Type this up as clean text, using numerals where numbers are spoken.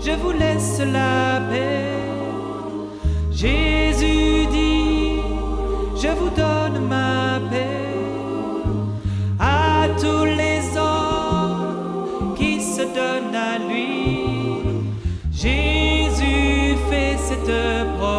je vous laisse la paix. Jésus dit, je vous donne ma paix. À tous les hommes qui se donnent à lui, Jésus fait cette promesse.